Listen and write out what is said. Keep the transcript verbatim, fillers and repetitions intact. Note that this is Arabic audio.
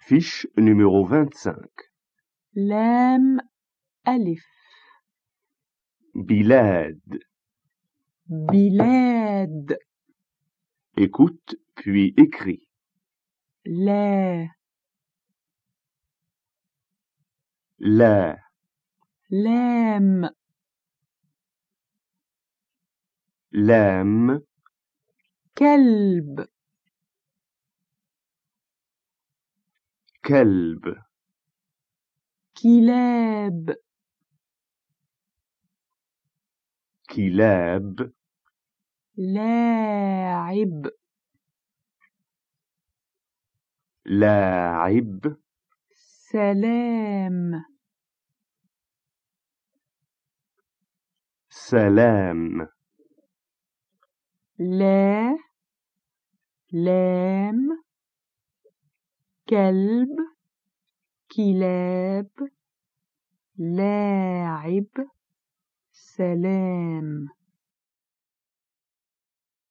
Fiche numéro vingt-cinq. لام ألف. بلاد. بلاد. Écoute puis écris. لا. لا. لام. لام. كلب. كلب. كلاب. كلاب. لاعب. لاعب. سلام. سلام. لا. لام. كلب. كلاب. لاعب. سلام.